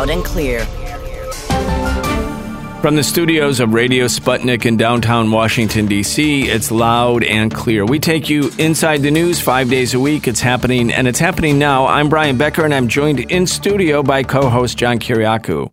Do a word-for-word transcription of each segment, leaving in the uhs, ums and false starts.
loud and clear. From the studios of Radio Sputnik in downtown Washington, D C, it's loud and clear. We take you inside the news five days a week. It's happening, and it's happening now. I'm Brian Becker, and I'm joined in studio by co-host John Kiriakou.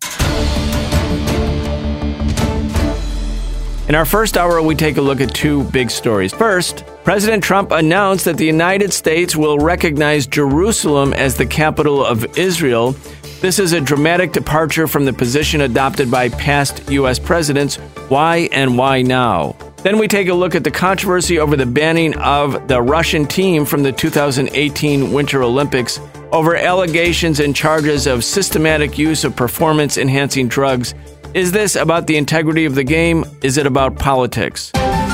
In our first hour, we take a look at two big stories. First, President Trump announced that the United States will recognize Jerusalem as the capital of Israel. This is a dramatic departure from the position adopted by past U S presidents. Why and why now? Then we take a look at the controversy over the banning of the Russian team from the two thousand eighteen Winter Olympics over allegations and charges of systematic use of performance-enhancing drugs. Is this about the integrity of the game? Is it about politics?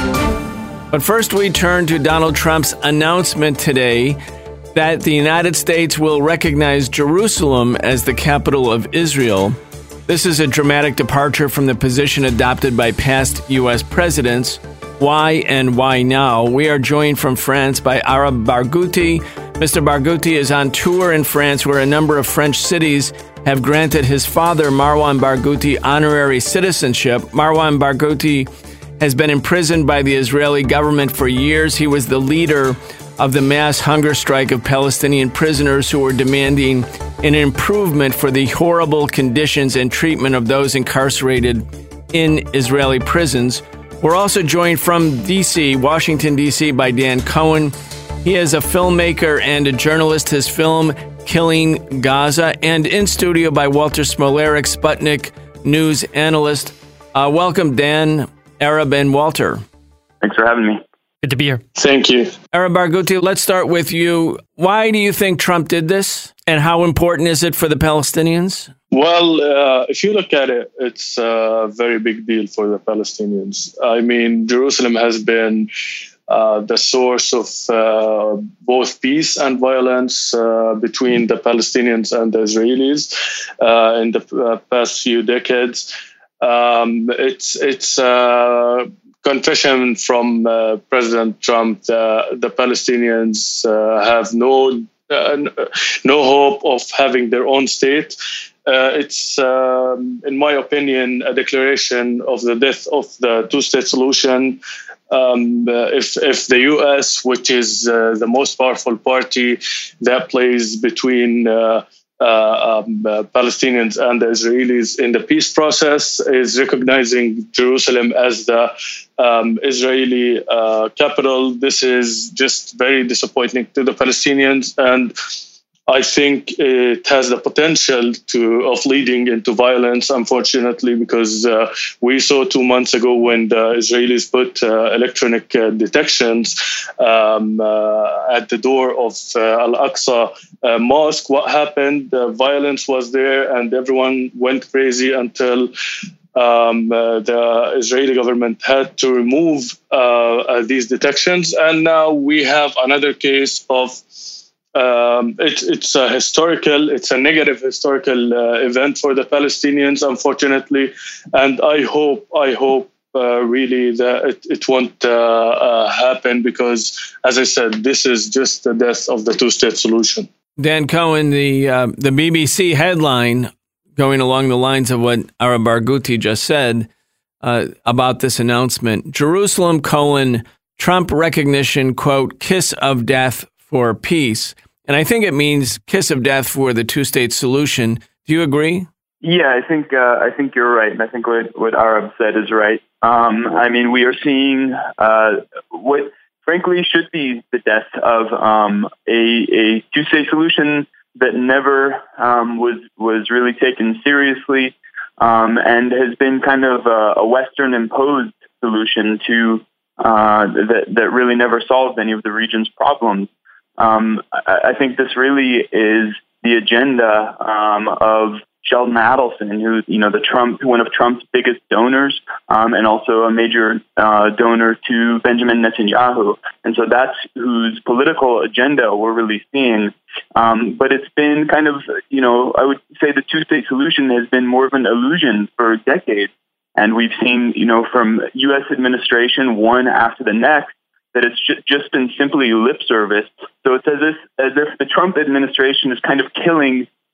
But first, we turn to Donald Trump's announcement today that the United States will recognize Jerusalem as the capital of Israel. This is a dramatic departure from the position adopted by past U S presidents. Why and why now? We are joined from France by Arab Barghouti. Mister Barghouti is on tour in France, where a number of French cities have granted his father, Marwan Barghouti, honorary citizenship. Marwan Barghouti has been imprisoned by the Israeli government for years. He was the leader of the mass hunger strike of Palestinian prisoners who were demanding an improvement for the horrible conditions and treatment of those incarcerated in Israeli prisons. We're also joined from D C, Washington, D C, by Dan Cohen. He is a filmmaker and a journalist. His film, Killing Gaza, and in studio by Walter Smolarek, Sputnik News analyst. Uh, welcome, Dan, Arab, and Walter. Thanks for having me. Good to be here. Thank you. Arab Barghouti, let's start with you. Why do you think Trump did this, and how important is it for the Palestinians? Well, uh, if you look at it, it's a very big deal for the Palestinians. I mean, Jerusalem has been uh, the source of uh, both peace and violence uh, between the Palestinians and the Israelis uh, in the uh, past few decades. Um, it's it's uh, confession from uh, President Trump that the Palestinians uh, have no uh, no hope of having their own state. Uh, it's, um, in my opinion, a declaration of the death of the two-state solution. Um, uh, if if the U S, which is uh, the most powerful party that plays between uh, Uh, um, uh, Palestinians and the Israelis in the peace process, is recognizing Jerusalem as the um, Israeli uh, capital. This is just very disappointing to the Palestinians, and I think it has the potential to of leading into violence, unfortunately, because uh, we saw two months ago when the Israelis put uh, electronic uh, detections um, uh, at the door of uh, Al-Aqsa uh, Mosque. What happened? The violence was there, and everyone went crazy until um, uh, the Israeli government had to remove uh, uh, these detections. And now we have another case of Um, it, it's a historical, it's a negative historical uh, event for the Palestinians, unfortunately, and I hope, I hope uh, really that it, it won't uh, uh, happen because, as I said, this is just the death of the two-state solution. Dan Cohen, the uh, the B B C headline, going along the lines of what Arab Barghouti just said uh, about this announcement: Jerusalem, colon, Trump recognition, quote, kiss of death for peace. And I think it means kiss of death for the two-state solution. Do you agree? Yeah, I think uh, I think you're right, and I think what, what Arab said is right. Um, I mean, we are seeing uh, what, frankly, should be the death of um, a, a two-state solution that never um, was was really taken seriously, um, and has been kind of a, a Western-imposed solution to uh, that that really never solved any of the region's problems. Um, I, I think this really is the agenda um, of Sheldon Adelson, who, you know, the Trump, one of Trump's biggest donors, um, and also a major uh, donor to Benjamin Netanyahu. And so that's whose political agenda we're really seeing. Um, but it's been kind of, you know, I would say the two-state solution has been more of an illusion for decades. And we've seen, you know, from U S administration, one after the next, that it's just been simply lip service. So it's as if, as if the Trump administration is kind of killing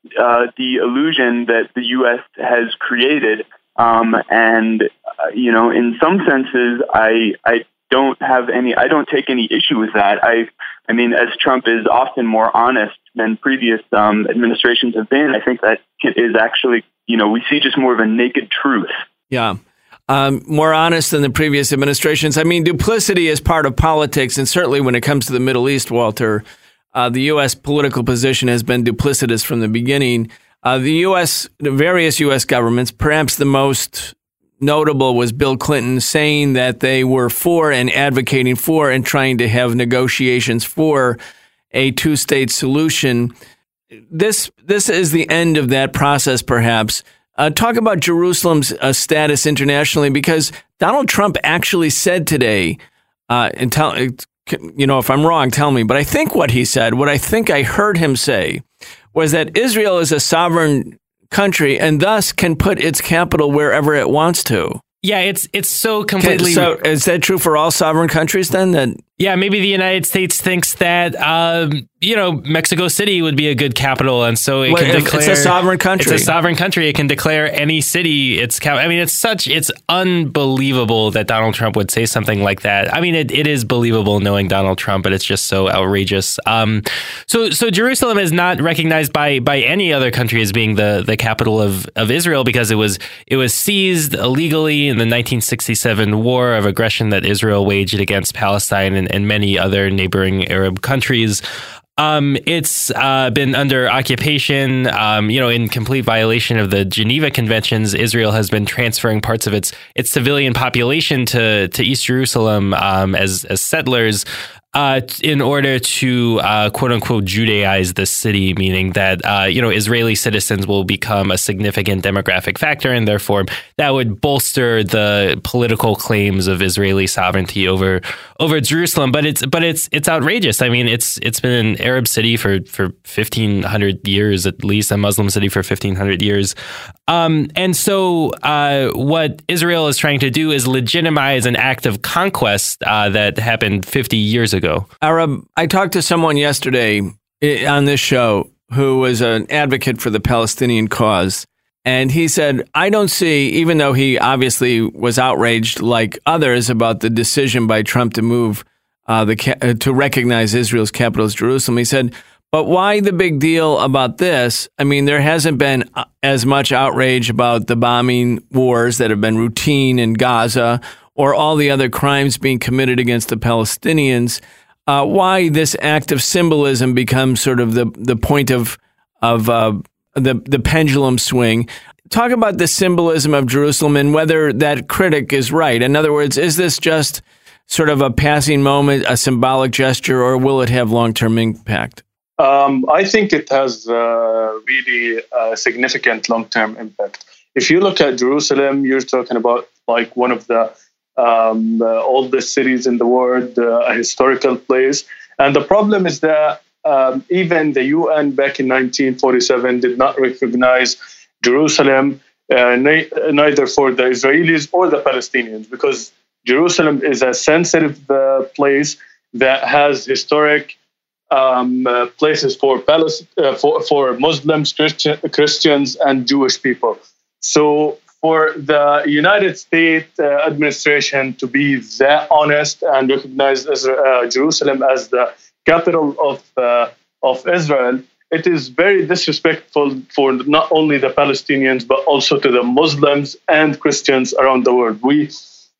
uh, the illusion that the U S has created. Um, and, uh, you know, in some senses, I, I don't have any, I don't take any issue with that. I, I mean, as Trump is often more honest than previous um, administrations have been, I think that is actually, you know, we see just more of a naked truth. Yeah. Um, more honest than the previous administrations. I mean, duplicity is part of politics, and certainly when it comes to the Middle East, Walter, uh, the U S political position has been duplicitous from the beginning. Uh, the U S, the various U S governments, perhaps the most notable was Bill Clinton saying that they were for and advocating for and trying to have negotiations for a two-state solution. This this is the end of that process, perhaps. Uh, talk about Jerusalem's uh, status internationally, because Donald Trump actually said today, uh, and tell you know if I'm wrong, tell me. But I think what he said, what I think I heard him say, was that Israel is a sovereign country and thus can put its capital wherever it wants to. Yeah, it's it's so completely. So is that true for all sovereign countries then? That yeah, maybe the United States thinks that um, you know Mexico City would be a good capital, and so it well, can declare it's a sovereign country. It's a sovereign country. It can declare any city its cap. I mean, it's such it's unbelievable that Donald Trump would say something like that. I mean, it, it is believable knowing Donald Trump, but it's just so outrageous. Um, so so Jerusalem is not recognized by by any other country as being the the capital of of Israel because it was it was seized illegally in the nineteen sixty-seven war of aggression that Israel waged against Palestine and, and many other neighboring Arab countries. Um, it's uh, been under occupation, um, you know, in complete violation of the Geneva Conventions. Israel has been transferring parts of its its civilian population to to East Jerusalem um, as as settlers. Uh, in order to, uh, quote unquote, Judaize the city, meaning that, uh, you know, Israeli citizens will become a significant demographic factor, and therefore that would bolster the political claims of Israeli sovereignty over over Jerusalem. But it's but it's it's outrageous. I mean, it's it's been an Arab city for for fifteen hundred years, at least a Muslim city for fifteen hundred years. Um, and so uh, what Israel is trying to do is legitimize an act of conquest uh, that happened fifty years ago. Arab, I talked to someone yesterday on this show who was an advocate for the Palestinian cause. And he said, I don't see, even though he obviously was outraged like others about the decision by Trump to move uh, the uh, to recognize Israel's capital as Jerusalem, he said, but why the big deal about this? I mean, there hasn't been as much outrage about the bombing wars that have been routine in Gaza or all the other crimes being committed against the Palestinians. Uh, why this act of symbolism becomes sort of the the point of of uh, the the pendulum swing. Talk about the symbolism of Jerusalem and whether that critic is right. In other words, is this just sort of a passing moment, a symbolic gesture, or will it have long-term impact? Um, I think it has uh, really a significant long-term impact. If you look at Jerusalem, you're talking about like one of the um, uh, oldest cities in the world, uh, a historical place. And the problem is that um, even the U N back in nineteen forty-seven did not recognize Jerusalem, uh, na- neither for the Israelis or the Palestinians, because Jerusalem is a sensitive uh, place that has historic um, uh, places for, Palest- uh, for for Muslims, Christian- Christians, and Jewish people. So for the United States uh, administration to be that honest and recognize Israel, uh, Jerusalem as the capital of uh, of Israel, it is very disrespectful for not only the Palestinians but also to the Muslims and Christians around the world. We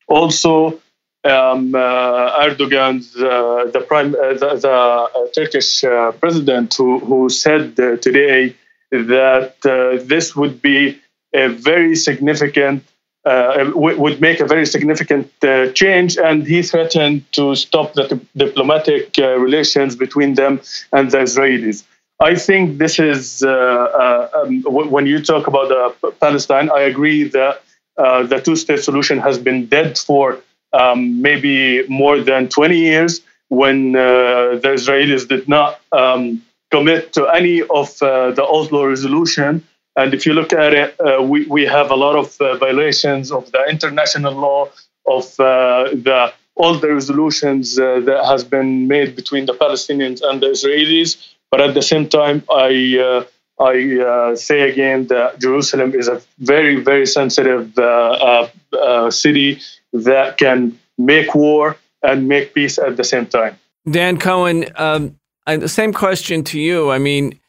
also um, uh, Erdogan's uh, the prime uh, the, the uh, Turkish uh, president who who said uh, today that uh, this would be a very significant, uh, w- would make a very significant uh, change, and he threatened to stop the t- diplomatic uh, relations between them and the Israelis. I think this is, uh, uh, um, w- when you talk about uh, Palestine, I agree that uh, the two-state solution has been dead for um, maybe more than twenty years when uh, the Israelis did not um, commit to any of uh, the Oslo resolution. And if you look at it, uh, we, we have a lot of uh, violations of the international law, of uh, the all the resolutions uh, that has been made between the Palestinians and the Israelis. But at the same time, I uh, I uh, say again that Jerusalem is a very, very sensitive uh, uh, uh, city that can make war and make peace at the same time. Dan Cohen, um, I, the same question to you. I mean,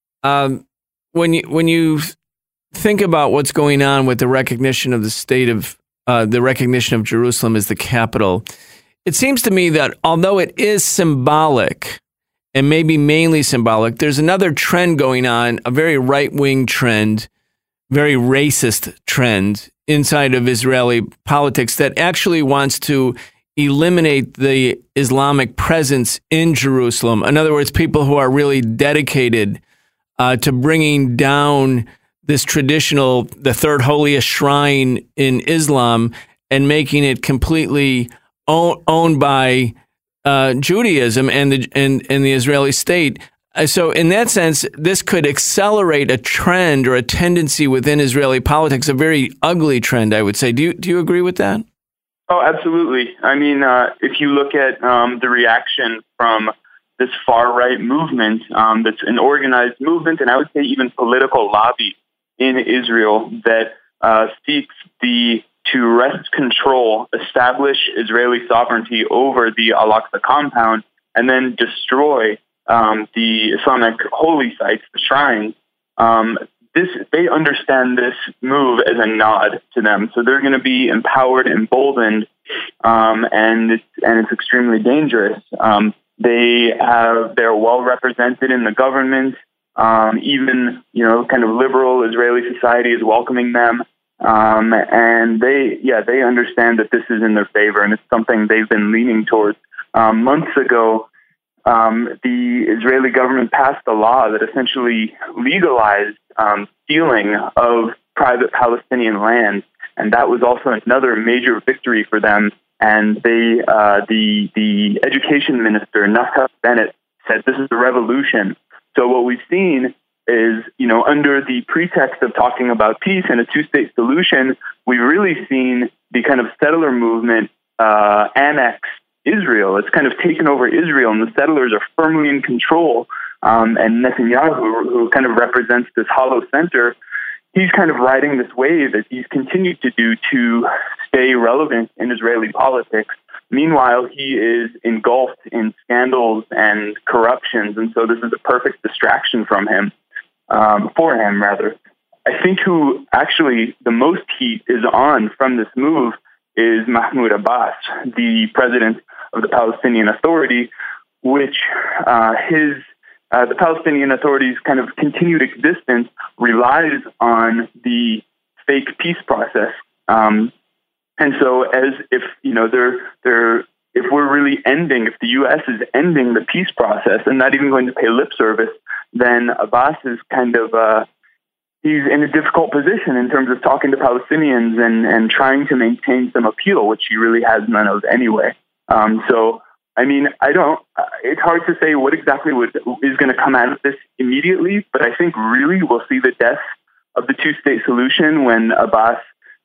um, when you when you think about what's going on with the recognition of the state of uh, the recognition of Jerusalem as the capital, it seems to me that although it is symbolic, and maybe mainly symbolic, there's another trend going on, a very right-wing trend, very racist trend inside of Israeli politics that actually wants to eliminate the Islamic presence in Jerusalem. In other words, people who are really dedicated uh, to bringing down this traditional, the third holiest shrine in Islam and making it completely own, owned by Uh, Judaism and the and, and the Israeli state. Uh, so in that sense, this could accelerate a trend or a tendency within Israeli politics, a very ugly trend, I would say. Do you, do you agree with that? Oh, absolutely. I mean, uh, if you look at um, the reaction from this far-right movement, um, that's an organized movement, and I would say even political lobby in Israel that uh, seeks the to wrest control, establish Israeli sovereignty over the Al-Aqsa compound, and then destroy um, the Islamic holy sites, the shrines. Um, this they understand this move as a nod to them, so they're going to be empowered, emboldened, um, and it's, and it's extremely dangerous. Um, they have they're well represented in the government. Um, even you know, kind of liberal Israeli society is welcoming them. Um, and they, yeah, they understand that this is in their favor, and it's something they've been leaning towards. Um, months ago, um, the Israeli government passed a law that essentially legalized um, stealing of private Palestinian land, and that was also another major victory for them. And they, uh, the the education minister, Naftali Bennett, said this is a revolution. So what we've seen is, you know, under the pretext of talking about peace and a two-state solution, we've really seen the kind of settler movement uh, annex Israel. It's kind of taken over Israel, and the settlers are firmly in control. Um, and Netanyahu, who kind of represents this hollow center, he's kind of riding this wave as he's continued to do to stay relevant in Israeli politics. Meanwhile, he is engulfed in scandals and corruptions, and so this is a perfect distraction from him. Um, for him, rather. I think who actually the most heat is on from this move is Mahmoud Abbas, the president of the Palestinian Authority, which uh, his uh, the Palestinian Authority's kind of continued existence relies on the fake peace process. Um, and so, as if you know, they're they're if we're really ending, if the U S is ending the peace process and not even going to pay lip service, then Abbas is kind of, uh, he's in a difficult position in terms of talking to Palestinians and, and trying to maintain some appeal, which he really has none of anyway. Um, so, I mean, I don't, it's hard to say what exactly would, is going to come out of this immediately, but I think really we'll see the death of the two-state solution when Abbas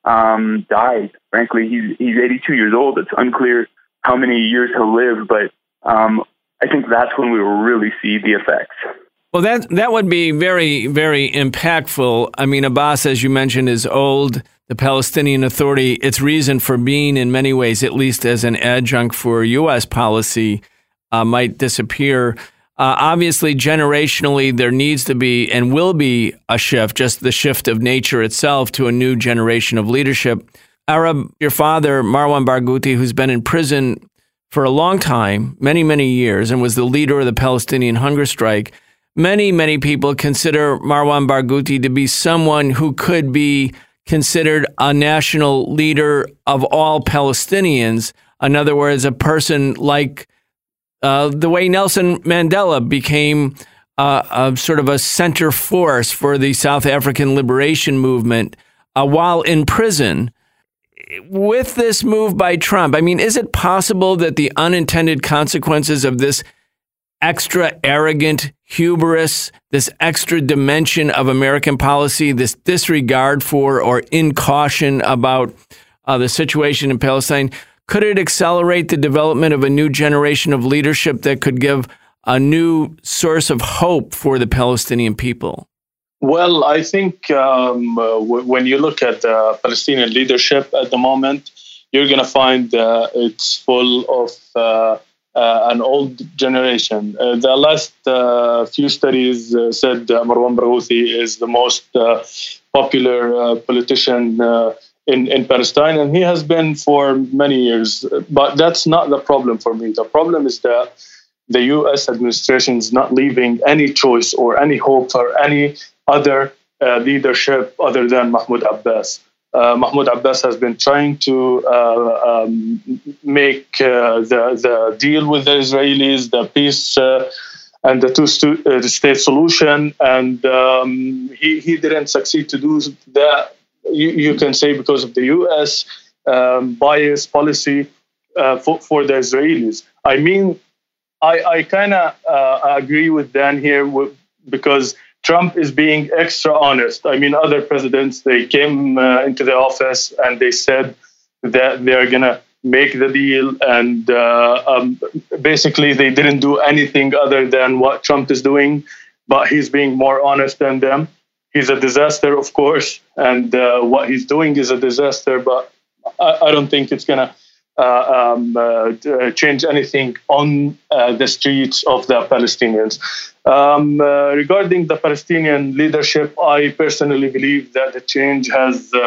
um, dies. Frankly, he's, he's eighty-two years old. It's unclear how many years he'll live, but um, I think that's when we will really see the effects. Well, that that would be very, very impactful. I mean, Abbas, as you mentioned, is old. The Palestinian Authority, its reason for being in many ways, at least as an adjunct for U S policy, uh, might disappear. Uh, obviously, generationally, there needs to be and will be a shift, just the shift of nature itself to a new generation of leadership. Arab, your father, Marwan Barghouti, who's been in prison for a long time, many, many years, and was the leader of the Palestinian hunger strike. Many, many people consider Marwan Barghouti to be someone who could be considered a national leader of all Palestinians. In other words, a person like uh, the way Nelson Mandela became uh, a sort of a center force for the South African liberation movement uh, while in prison. With this move by Trump, I mean, is it possible that the unintended consequences of this extra arrogant hubris, this extra dimension of American policy, this disregard for or incaution about uh, the situation in Palestine, could it accelerate the development of a new generation of leadership that could give a new source of hope for the Palestinian people? Well, I think um, uh, w- when you look at the Palestinian leadership at the moment, you're going to find uh, it's full of uh, uh, an old generation. Uh, the last uh, few studies uh, said uh, Marwan Barghouti is the most uh, popular uh, politician uh, in, in Palestine, and he has been for many years. But that's not the problem for me. The problem is that the U S administration is not leaving any choice or any hope for any other uh, leadership other than Mahmoud Abbas. Uh, Mahmoud Abbas has been trying to uh, um, make uh, the, the deal with the Israelis, the peace uh, and the two-state uh, solution, and um, he, he didn't succeed to do that, you, you can say, because of the U S um, bias policy uh, for, for the Israelis. I mean, I, I kind of uh, agree with Dan here w- because Trump is being extra honest. I mean, other presidents, they came uh, into the office and they said that they're going to make the deal. And uh, um, basically, they didn't do anything other than what Trump is doing. But he's being more honest than them. He's a disaster, of course. And uh, what he's doing is a disaster. But I, I don't think it's going to Uh, um, uh, change anything on uh, the streets of the Palestinians. Um, uh, regarding the Palestinian leadership, I personally believe that the change has, uh,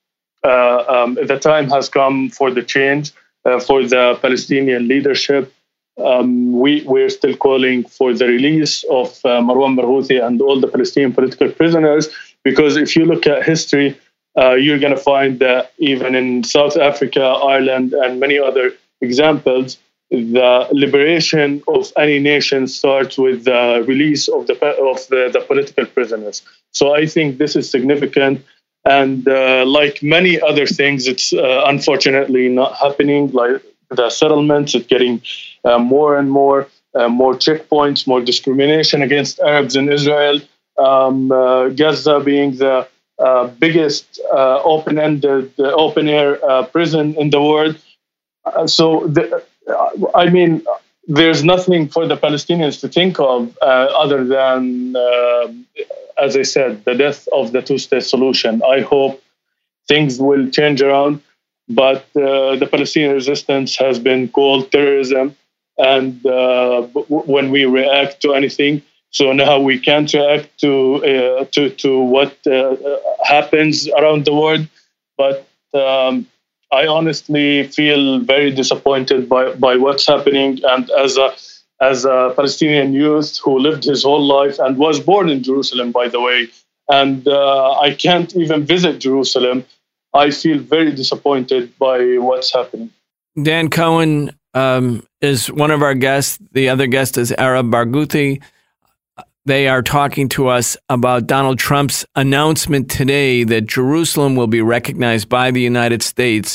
uh, um, the time has come for the change uh, for the Palestinian leadership. Um, we, we're still calling for the release of uh, Marwan Barghouti and all the Palestinian political prisoners, because if you look at history, Uh, you're going to find that even in South Africa, Ireland, and many other examples, the liberation of any nation starts with the release of the of the, the political prisoners. So I think this is significant. And uh, like many other things, it's uh, unfortunately not happening. Like the settlements, it's getting uh, more and more, uh, more checkpoints, more discrimination against Arabs in Israel. Um, uh, Gaza being the Uh, biggest uh, open-ended, uh, open-air uh, prison in the world. Uh, so, the, uh, I mean, there's nothing for the Palestinians to think of uh, other than, uh, as I said, the death of the two-state solution. I hope things will change around, but uh, the Palestinian resistance has been called terrorism, and uh, when we react to anything, so now we can't react to uh, to to what uh, happens around the world. But um, I honestly feel very disappointed by, by what's happening. And as a as a Palestinian youth who lived his whole life and was born in Jerusalem, by the way, and uh, I can't even visit Jerusalem, I feel very disappointed by what's happening. Dan Cohen um, is one of our guests. The other guest is Arab Barghouti. They are talking to us about Donald Trump's announcement today that Jerusalem will be recognized by the United States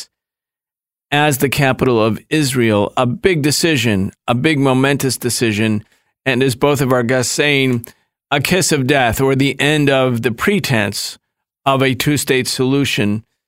as the capital of Israel. A big decision, a big momentous decision. And as both of our guests saying, a kiss of death or the end of the pretense of a two-state solution.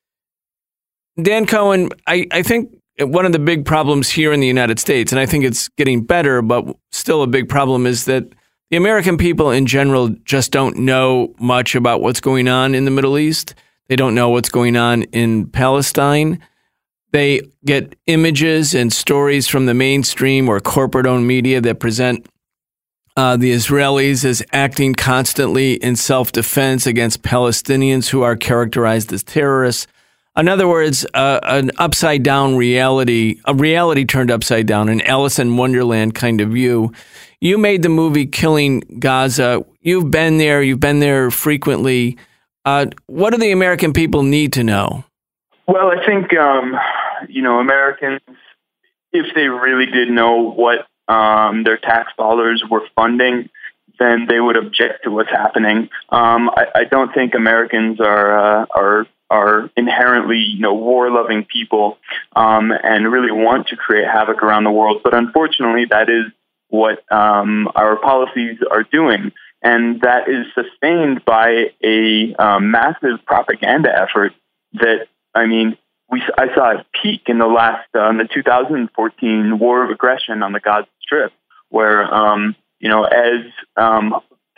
Dan Cohen, I, I think one of the big problems here in the United States, and I think it's getting better, but still a big problem, is that the American people in general just don't know much about what's going on in the Middle East. They don't know what's going on in Palestine. They get images and stories from the mainstream or corporate-owned media that present uh, the Israelis as acting constantly in self-defense against Palestinians who are characterized as terrorists. In other words, uh, an upside-down reality, a reality turned upside down, an Alice in Wonderland kind of view. You made the movie Killing Gaza. You've been there. You've been there frequently. Uh, what do the American people need to know? Well, I think, um, you know, Americans, if they really did know what um, their tax dollars were funding, then they would object to what's happening. Um, I, I don't think Americans are uh, are are inherently, you know, war-loving people um, and really want to create havoc around the world. But unfortunately, that is what um, our policies are doing. And that is sustained by a um, massive propaganda effort that, I mean, we I saw a peak in the last, uh, in the two thousand fourteen war of aggression on the Gaza Strip, where, um, you know, as um,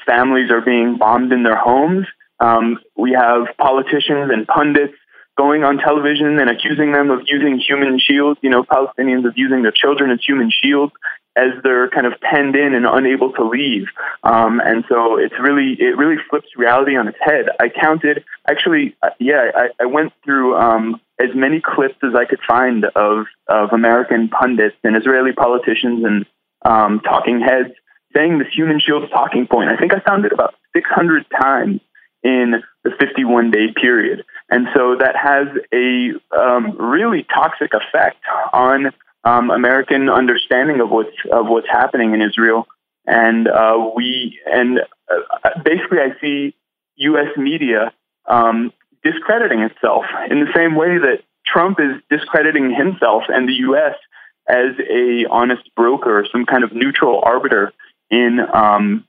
families are being bombed in their homes. Um, we have politicians and pundits going on television and accusing them of using human shields, you know, Palestinians of using their children as human shields as they're kind of penned in and unable to leave. Um, and so it's really, it really flips reality on its head. I counted, actually, uh, yeah, I, I went through um, as many clips as I could find of, of American pundits and Israeli politicians and um, talking heads saying this human shield talking point. I think I found it about six hundred times in the fifty-one day period. And so that has a um, really toxic effect on um, American understanding of what's, of what's happening in Israel. And uh, we, and uh, basically I see U S media um, discrediting itself in the same way that Trump is discrediting himself and the U S as a honest broker, some kind of neutral arbiter in, um,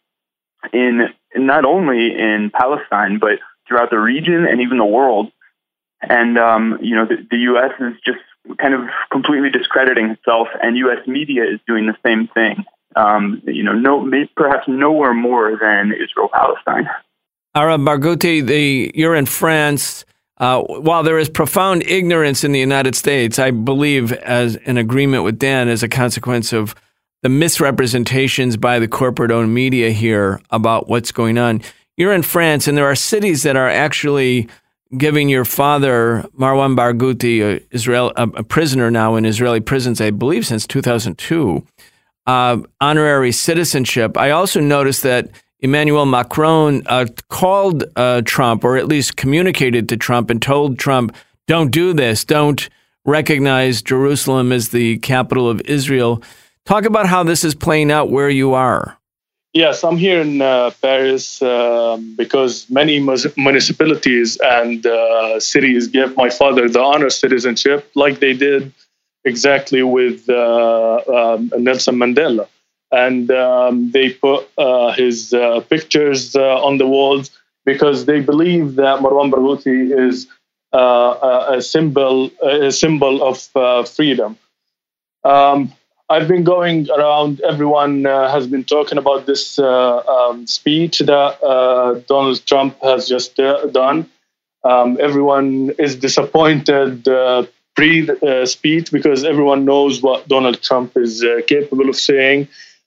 in, not only in Palestine, but throughout the region and even the world. And, um, you know, the, the U S is just kind of completely discrediting itself, and U S media is doing the same thing. Um, you know, no, maybe perhaps nowhere more than Israel-Palestine. Arab Barghouti, the, you're in France. Uh, while there is profound ignorance in the United States, I believe, as an agreement with Dan, as a consequence of the misrepresentations by the corporate-owned media here about what's going on. You're in France, and there are cities that are actually giving your father, Marwan Barghouti, a, Israel, a, a prisoner now in Israeli prisons, I believe since two thousand two, uh, honorary citizenship. I also noticed that Emmanuel Macron uh, called uh, Trump, or at least communicated to Trump and told Trump, don't do this, don't recognize Jerusalem as the capital of Israel. Talk about how this is playing out where you are. Yes, I'm here in uh, Paris uh, because many municipalities and uh, cities gave my father the honor citizenship, like they did exactly with uh, um, Nelson Mandela. And um, they put uh, his uh, pictures uh, on the walls because they believe that Marwan Barghouti is uh, a symbol, a symbol of uh, freedom. Um, I've been going around. Everyone uh, has been talking about this uh, um, speech that uh, Donald Trump has just uh, done. Um, everyone is disappointed uh, pre-speech uh, because everyone knows what Donald Trump is uh, capable of saying.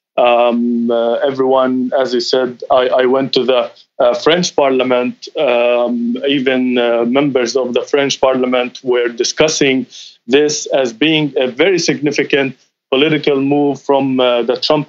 Um, uh, everyone, as I said, I, I went to the uh, French Parliament. Um, even uh, members of the French Parliament were discussing this as being a very significant political move from uh, the Trump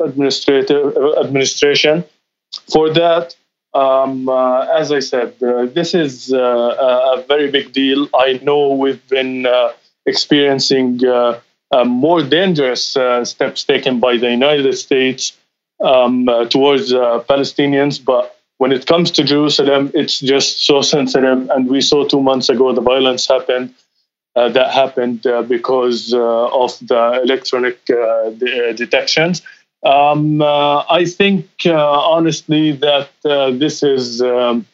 administration. For that, um, uh, as I said, uh, this is uh, a very big deal. I know we've been uh, experiencing uh, uh, more dangerous uh, steps taken by the United States um, uh, towards uh, Palestinians, but when it comes to Jerusalem, it's just so sensitive. And we saw two months ago the violence happened. Uh, that happened uh, because uh, of the electronic uh, de- detections. Um, uh, I think, uh, honestly, that uh, this is um,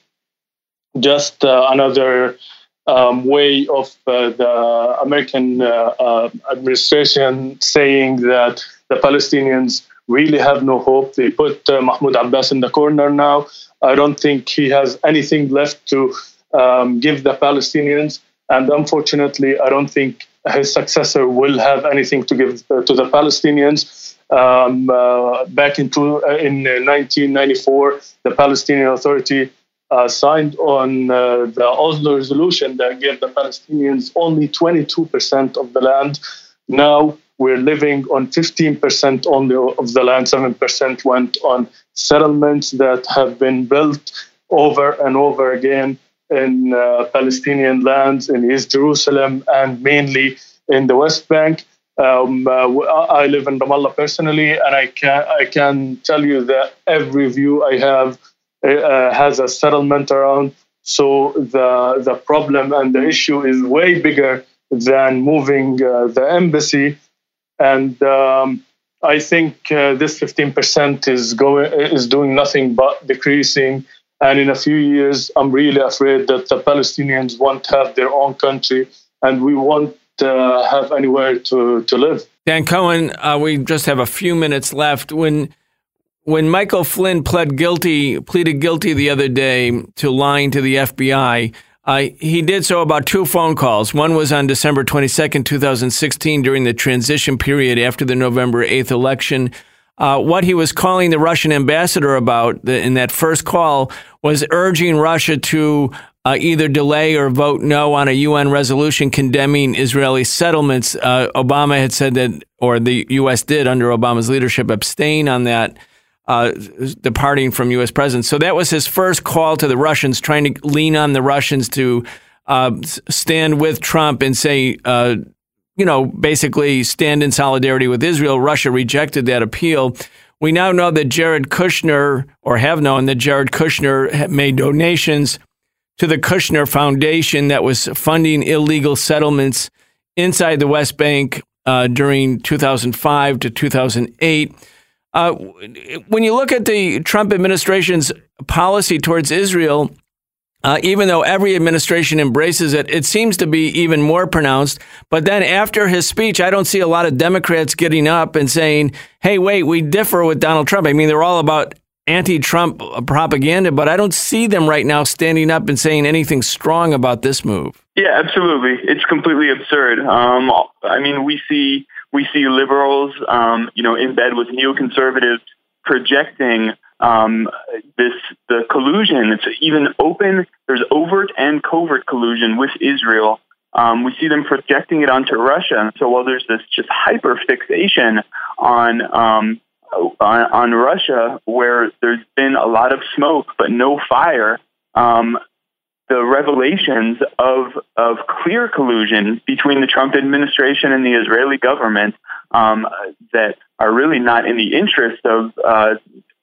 just uh, another um, way of uh, the American uh, uh, administration saying that the Palestinians really have no hope. They put uh, Mahmoud Abbas in the corner now. I don't think he has anything left to um, give the Palestinians. And unfortunately, I don't think his successor will have anything to give uh, to the Palestinians. Um, uh, back in, two, uh, in nineteen ninety-four, the Palestinian Authority uh, signed on uh, the Oslo resolution that gave the Palestinians only twenty-two percent of the land. Now we're living on fifteen percent only of the land. seven percent went on settlements that have been built over and over again in uh, Palestinian lands, in East Jerusalem, and mainly in the West Bank. Um, uh, I live in Ramallah personally, and I can I can tell you that every view I have uh, has a settlement around. So the the problem and the issue is way bigger than moving uh, the embassy. And um, I think uh, this fifteen percent is going is doing nothing but decreasing. And in a few years, I'm really afraid that the Palestinians won't have their own country, and we won't uh, have anywhere to, to live. Dan Cohen, uh, we just have a few minutes left. When when Michael Flynn pled guilty, pleaded guilty the other day to lying to the F B I, uh, he did so about two phone calls. One was on December twenty-second, twenty sixteen, during the transition period after the November eighth election. Uh, what he was calling the Russian ambassador about the, in that first call was urging Russia to uh, either delay or vote no on a U N resolution condemning Israeli settlements. Uh, Obama had said that, or the U S did under Obama's leadership, abstain on that, uh, departing from U S president. So that was his first call to the Russians, trying to lean on the Russians to uh, stand with Trump and say, uh, you know, basically stand in solidarity with Israel. Russia rejected that appeal. We now know that Jared Kushner, or have known that Jared Kushner made donations to the Kushner Foundation that was funding illegal settlements inside the West Bank uh, during two thousand five to two thousand eight. Uh, when you look at the Trump administration's policy towards Israel, Uh, even though every administration embraces it, it seems to be even more pronounced. But then after his speech, I don't see a lot of Democrats getting up and saying, hey, wait, we differ with Donald Trump. I mean, they're all about anti-Trump propaganda, but I don't see them right now standing up and saying anything strong about this move. Yeah, absolutely. It's completely absurd. Um, I mean, we see we see liberals, um, you know, in bed with neoconservatives projecting Um, this the collusion. It's even open. There's overt and covert collusion with Israel. Um, we see them projecting it onto Russia. And so while there's this just hyper fixation on, um, on on Russia, where there's been a lot of smoke but no fire, um, the revelations of of clear collusion between the Trump administration and the Israeli government um, that are really not in the interest of uh,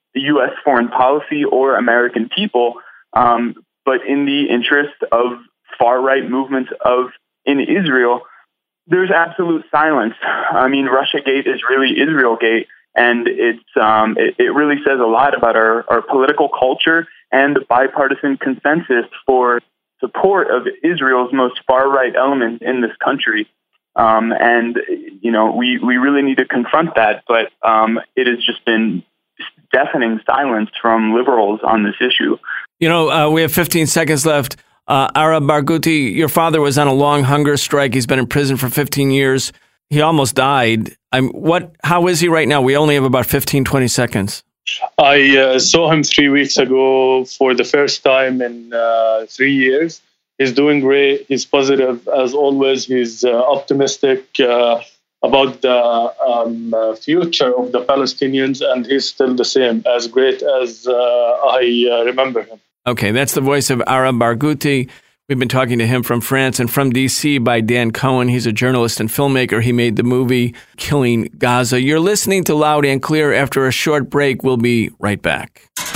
U S foreign policy or American people, um, but in the interest of far-right movements of in Israel, there's absolute silence. I mean, Russiagate is really Israelgate, and it's um, it, it really says a lot about our, our political culture and the bipartisan consensus for support of Israel's most far-right element in this country. Um, and, you know, we, we really need to confront that, but um, it has just been deafening silence from liberals on this issue. You know, uh, we have fifteen seconds left. Uh, Arab Barghouti, your father was on a long hunger strike. He's been in prison for fifteen years. He almost died. I'm, what? How is he right now? We only have about fifteen, twenty seconds. I uh, saw him three weeks ago for the first time in uh, three years. He's doing great. He's positive as always. He's uh, optimistic uh, about the um, uh, future of the Palestinians, and he's still the same, as great as uh, I uh, remember him. Okay, that's the voice of Arab Barghouti. We've been talking to him from France and from D C by Dan Cohen. He's a journalist and filmmaker. He made the movie Killing Gaza. You're listening to Loud and Clear. After a short break, we'll be right back.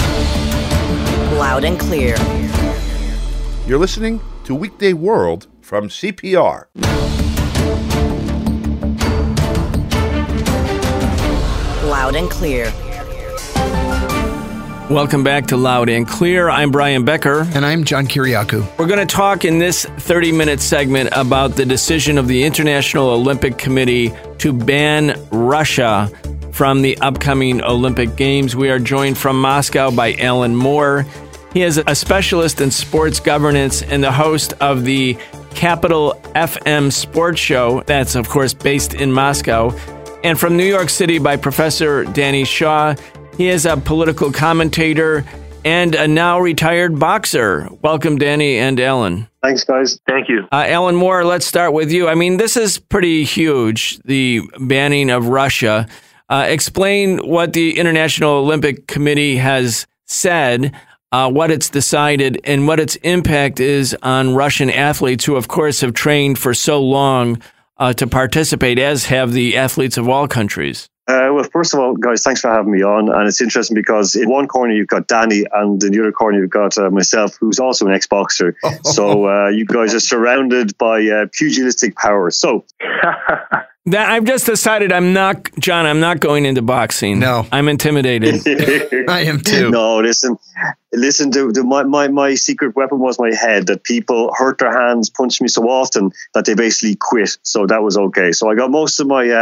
Loud and Clear. You're listening to Weekday World from C P R. Loud and Clear. Welcome back to Loud and Clear. I'm Brian Becker. And I'm John Kiriakou. We're going to talk in this thirty-minute segment about the decision of the International Olympic Committee to ban Russia from the upcoming Olympic Games. We are joined from Moscow by Alan Moore. He is a specialist in sports governance and the host of the Capital F M Sports Show. That's, of course, based in Moscow. And from New York City by Professor Danny Shaw. He is a political commentator and a now retired boxer. Welcome, Danny and Alan. Thanks, guys. Thank you. Uh, Alan Moore, let's start with you. I mean, this is pretty huge, the banning of Russia. Uh, explain what the International Olympic Committee has said, uh, what it's decided, and what its impact is on Russian athletes who, of course, have trained for so long uh, to participate, as have the athletes of all countries. Uh, well, first of all, guys, thanks for having me on. And it's interesting because in one corner you've got Danny, and in the other corner you've got uh, myself, who's also an ex-boxer. So uh, you guys are surrounded by uh, pugilistic power. So that, I've just decided I'm not, John, I'm not going into boxing. No. I'm intimidated. I am too. No, listen, listen, to, to my, my, my secret weapon was my head, that people hurt their hands, punched me so often that they basically quit. So that was okay. So I got most of my... Um,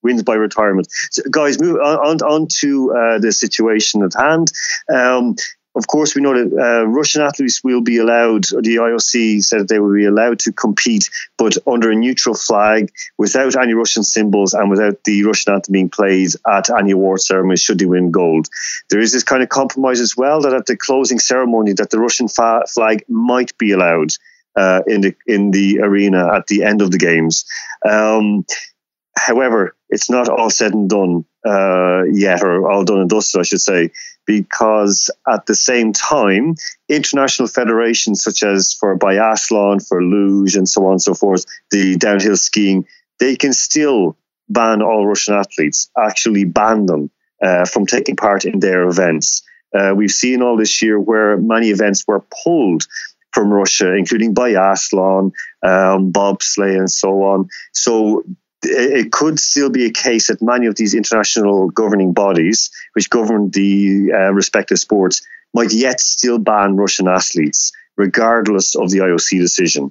wins by retirement. So, guys, move on, on, on to uh, the situation at hand. Um, Of course, we know that uh, Russian athletes will be allowed, or the I O C said that they will be allowed to compete, but under a neutral flag, without any Russian symbols and without the Russian anthem being played at any award ceremony should they win gold. There is this kind of compromise as well that at the closing ceremony that the Russian fa- flag might be allowed uh, in the in the arena at the end of the games. Um, however, it's not all said and done uh, yet, or all done and dusted, I should say, because at the same time, international federations such as for biathlon, for luge, and so on and so forth, the downhill skiing, they can still ban all Russian athletes, actually ban them uh, from taking part in their events. Uh, we've seen all this year where many events were pulled from Russia, including biathlon, um, bobsleigh, and so on. So it could still be a case that many of these international governing bodies, which govern the uh, respective sports, might yet still ban Russian athletes, regardless of the I O C decision.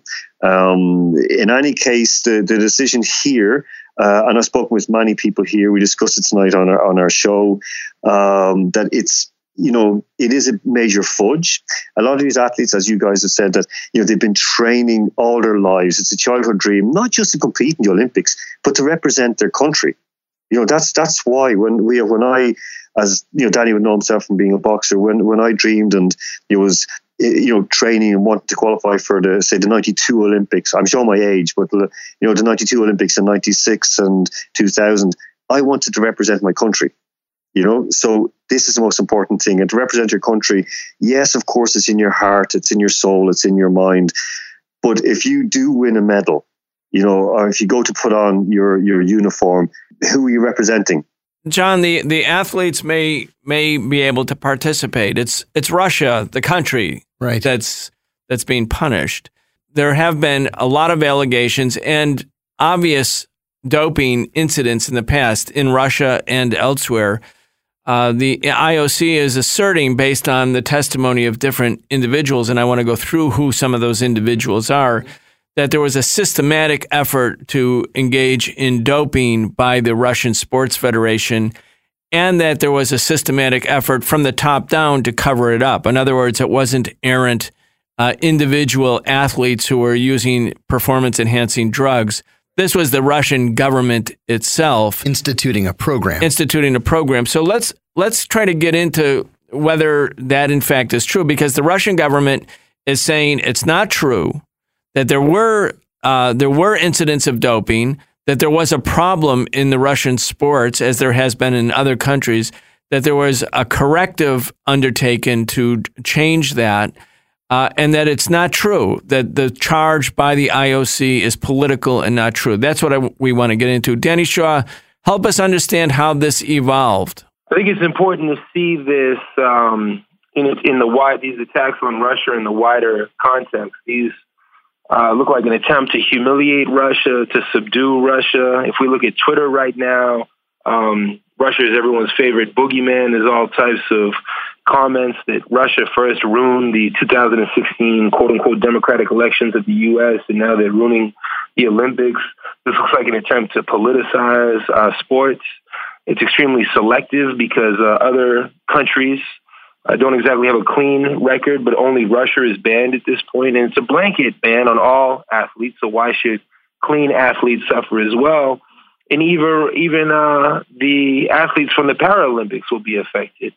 Um, in any case, the, the decision here, uh, and I've spoken with many people here, we discussed it tonight on our, on our show, um, that it's, you know, it is a major fudge. A lot of these athletes, as you guys have said, that, you know, they've been training all their lives. It's a childhood dream, not just to compete in the Olympics, but to represent their country. You know, that's that's why when we when I, as you know, Danny would know himself from being a boxer, when when I dreamed and it was, you know, training and wanted to qualify for the, say, the ninety-two Olympics. I'm showing my age, but you know, the ninety-two Olympics and ninety-six and two thousand. I wanted to represent my country. You know, so this is the most important thing. And to represent your country, yes, of course, it's in your heart, it's in your soul, it's in your mind. But if you do win a medal, you know, or if you go to put on your, your uniform, who are you representing? John, the, the athletes may may be able to participate. It's it's Russia, the country, right, that's that's being punished. There have been a lot of allegations and obvious doping incidents in the past in Russia and elsewhere. Uh, the I O C is asserting, based on the testimony of different individuals, and I want to go through who some of those individuals are, that there was a systematic effort to engage in doping by the Russian Sports Federation, and that there was a systematic effort from the top down to cover it up. In other words, it wasn't errant uh, individual athletes who were using performance-enhancing drugs. This was the Russian government itself instituting a program. Instituting a program. So let's let's try to get into whether that in fact is true, because the Russian government is saying it's not true, that there were uh, there were incidents of doping, that there was a problem in the Russian sports, as there has been in other countries, that there was a corrective undertaken to change that. Uh, and that it's not true, that the charge by the I O C is political and not true. That's what I, we want to get into. Danny Shaw, help us understand how this evolved. I think it's important to see this um, in, in the wide, these attacks on Russia in the wider context. These uh, look like an attempt to humiliate Russia, to subdue Russia. If we look at Twitter right now, um, Russia is everyone's favorite boogeyman. There's all types of comments that Russia first ruined the two thousand sixteen quote-unquote democratic elections of the U S, and now they're ruining the Olympics. This looks like an attempt to politicize uh, sports. It's extremely selective because uh, other countries uh, don't exactly have a clean record, but only Russia is banned at this point, and it's a blanket ban on all athletes, so why should clean athletes suffer as well? And even, even uh, the athletes from the Paralympics will be affected.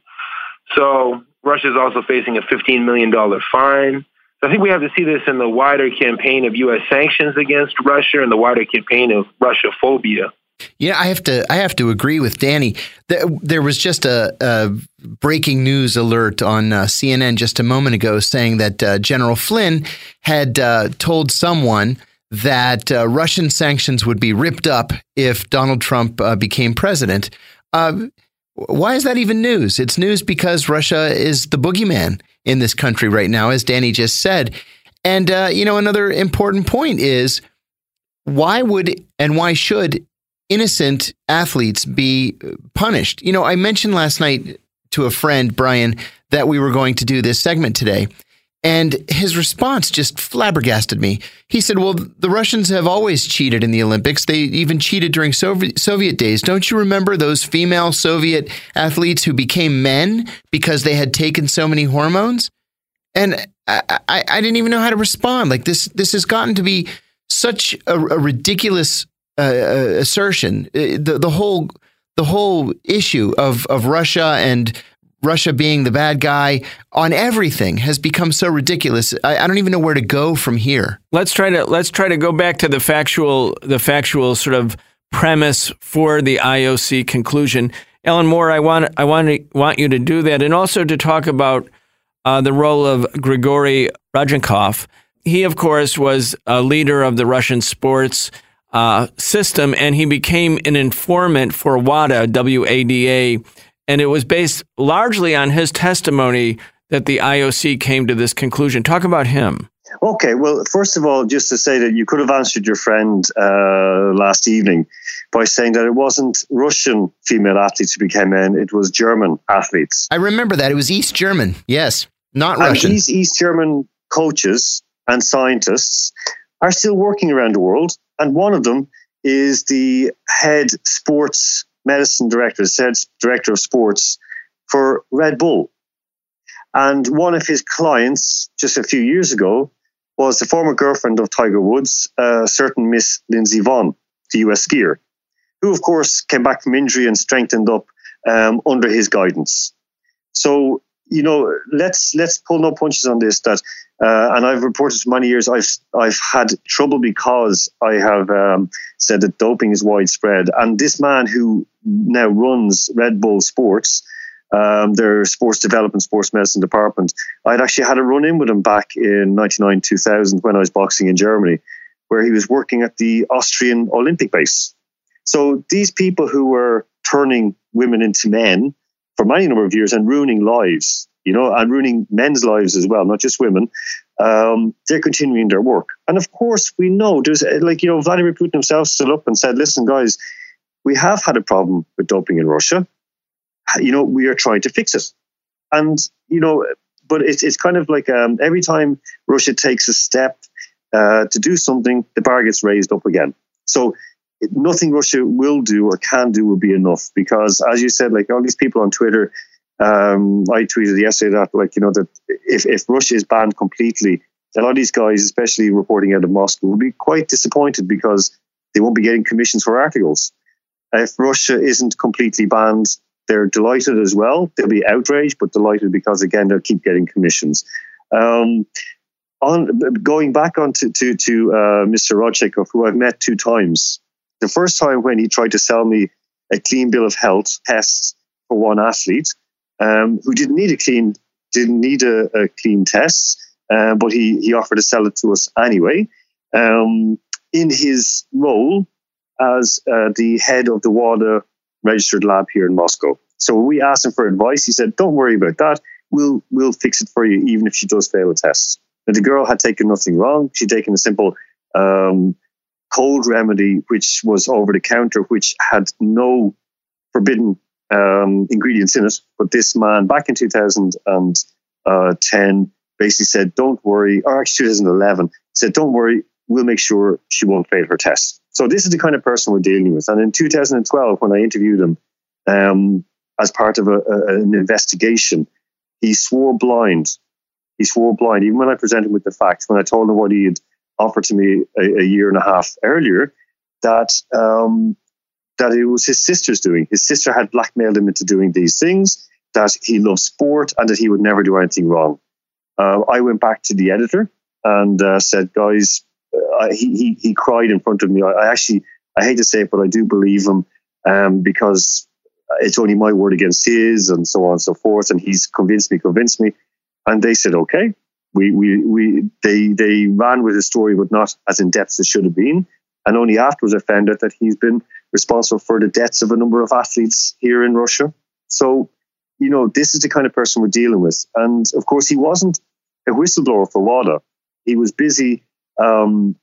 So Russia is also facing a fifteen million dollars fine. So I think we have to see this in the wider campaign of U S sanctions against Russia and the wider campaign of Russia-phobia. Yeah, I have to. I have to agree with Danny. There was just a, a breaking news alert on uh, C N N just a moment ago saying that uh, General Flynn had uh, told someone that uh, Russian sanctions would be ripped up if Donald Trump uh, became president. Uh, Why is that even news? It's news because Russia is the boogeyman in this country right now, as Danny just said. And, uh, you know, another important point is why would and why should innocent athletes be punished? You know, I mentioned last night to a friend, Brian, that we were going to do this segment today. And his response just flabbergasted me. He said, well, the Russians have always cheated in the Olympics. They even cheated during Soviet, Soviet days. Don't you remember those female Soviet athletes who became men because they had taken so many hormones? And I, I, I didn't even know how to respond. Like this, this has gotten to be such a, a ridiculous uh, assertion. The, the whole, the whole issue of, of Russia and Russia being the bad guy on everything has become so ridiculous. I, I don't even know where to go from here. Let's try to let's try to go back to the factual the factual sort of premise for the I O C conclusion. Ellen Moore, I want I want to, want you to do that, and also to talk about uh, the role of Grigory Rodchenkov. He, of course, was a leader of the Russian sports uh, system, and he became an informant for WADA, W A D A. And it was based largely on his testimony that the I O C came to this conclusion. Talk about him. Okay, well, first of all, just to say that you could have answered your friend uh, last evening by saying that it wasn't Russian female athletes who became men, it was German athletes. I remember that. It was East German. Yes, not and Russian. These East German coaches and scientists are still working around the world. And one of them is the head sports medicine director, said director of sports for Red Bull. And one of his clients just a few years ago was the former girlfriend of Tiger Woods, a certain Miss Lindsey Vonn, the U S skier, who of course came back from injury and strengthened up um, under his guidance. So, you know, let's let's pull no punches on this. That uh, and I've reported for many years. I've I've had trouble because I have um, said that doping is widespread. And this man who now runs Red Bull Sports, um, their sports development, sports medicine department, I'd actually had a run in with him back in ninety-nine, two thousand when I was boxing in Germany, where he was working at the Austrian Olympic base. So these people who were turning women into men for many number of years and ruining lives, you know, and ruining men's lives as well, not just women, um, they're continuing their work. And of course, we know there's like, you know, Vladimir Putin himself stood up and said, listen, guys, we have had a problem with doping in Russia. You know, we are trying to fix it. And, you know, but it's, it's kind of like um, every time Russia takes a step uh, to do something, the bar gets raised up again. So nothing Russia will do or can do will be enough, because as you said, like all these people on Twitter, um, I tweeted yesterday that, like, you know, that if, if Russia is banned completely, a lot of these guys, especially reporting out of Moscow, will be quite disappointed because they won't be getting commissions for articles. If Russia isn't completely banned, they're delighted as well. They'll be outraged, but delighted because, again, they'll keep getting commissions. Um, on going back on to, to, to uh, Mister Rodchenkov, who I've met two times. The first time when he tried to sell me a clean bill of health test for one athlete um, who didn't need a clean, didn't need a, a clean test, uh, but he he offered to sell it to us anyway. Um, in his role as uh, the head of the WADA registered lab here in Moscow. So we asked him for advice. He said, "Don't worry about that. We'll we'll fix it for you, even if she does fail a test." Now, the girl had taken nothing wrong. She'd taken a simple Um, cold remedy, which was over the counter, which had no forbidden um, ingredients in it. But this man, back in two thousand ten, basically said, don't worry, or actually two thousand eleven, said, don't worry, we'll make sure she won't fail her test. So this is the kind of person we're dealing with. And in two thousand twelve, when I interviewed him um, as part of a, a, an investigation, he swore blind. He swore blind, even when I presented him with the facts, when I told him what he had offered to me a, a year and a half earlier, that um, that it was his sister's doing. His sister had blackmailed him into doing these things, that he loved sport and that he would never do anything wrong. Uh, I went back to the editor and uh, said, guys, uh, he, he he cried in front of me. I, I actually, I hate to say it, but I do believe him um, because it's only my word against his and so on and so forth. And he's convinced me, convinced me. And they said, okay. We we we they they ran with his story, but not as in depth as it should have been. And only afterwards I found out that he's been responsible for the deaths of a number of athletes here in Russia. So, you know, this is the kind of person we're dealing with. And of course, he wasn't a whistleblower for WADA. He was busy um,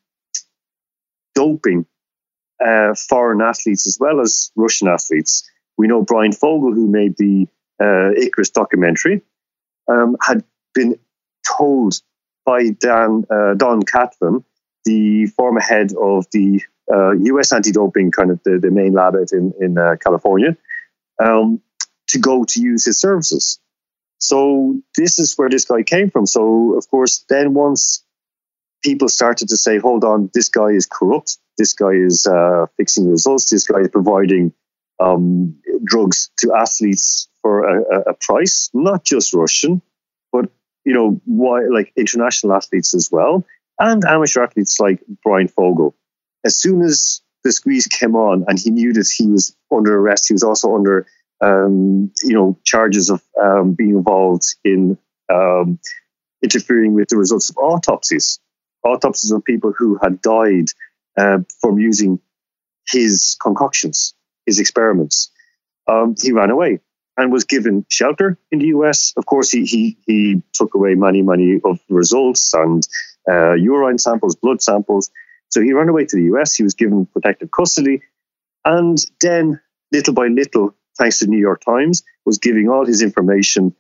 doping uh, foreign athletes as well as Russian athletes. We know Brian Fogel, who made the uh, Icarus documentary, um, had been told by Dan uh, Don Catlin, the former head of the uh, U S anti-doping, kind of the, the main lab out in, in uh, California, um, to go to use his services. So this is where this guy came from. So, of course, then once people started to say, hold on, this guy is corrupt, this guy is uh, fixing results, this guy is providing um, drugs to athletes for a, a price, not just Russian, but, you know, why, like international athletes as well, and amateur athletes like Brian Fogel. As soon as the squeeze came on and he knew that he was under arrest, he was also under, um, you know, charges of um, being involved in um, interfering with the results of autopsies, autopsies of people who had died uh, from using his concoctions, his experiments. Um, he ran away and was given shelter in the U S. Of course, he he he took away many, many of the results and uh, urine samples, blood samples. So he ran away to the U S. He was given protective custody. And then, little by little, thanks to the New York Times, was giving all his information